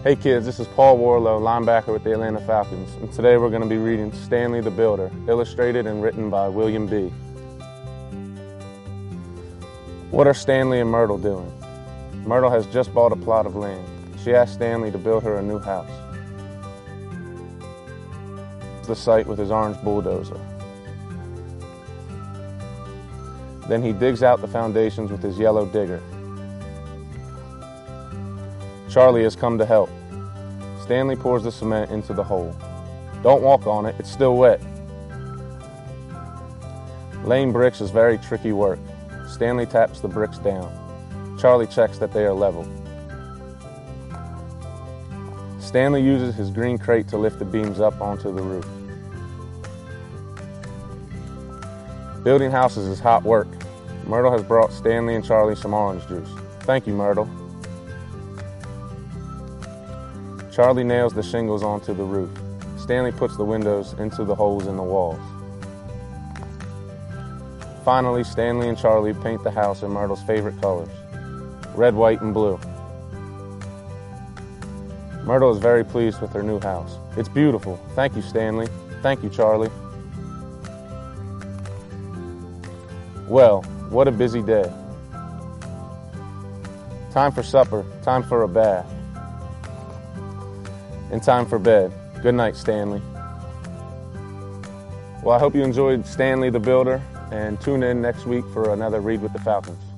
Hey kids, this is Paul Warlow, linebacker with the Atlanta Falcons, and today we're going to be reading Stanley the Builder, illustrated and written by William B. What are Stanley and Myrtle doing? Myrtle has just bought a plot of land. She asked Stanley to build her a new house. The site with his orange bulldozer. Then he digs out the foundations with his yellow digger. Charlie has come to help. Stanley pours the cement into the hole. Don't walk on it, it's still wet. Laying bricks is very tricky work. Stanley taps the bricks down. Charlie checks that they are level. Stanley uses his green crate to lift the beams up onto the roof. Building houses is hot work. Myrtle has brought Stanley and Charlie some orange juice. Thank you, Myrtle. Charlie nails the shingles onto the roof. Stanley puts the windows into the holes in the walls. Finally, Stanley and Charlie paint the house in Myrtle's favorite colors, red, white, and blue. Myrtle is very pleased with her new house. It's beautiful. Thank you, Stanley. Thank you, Charlie. Well, what a busy day. Time for supper, time for a bath, and time for bed. Good night, Stanley. Well, I hope you enjoyed Stanley the Builder, and tune in next week for another Read with the Falcons.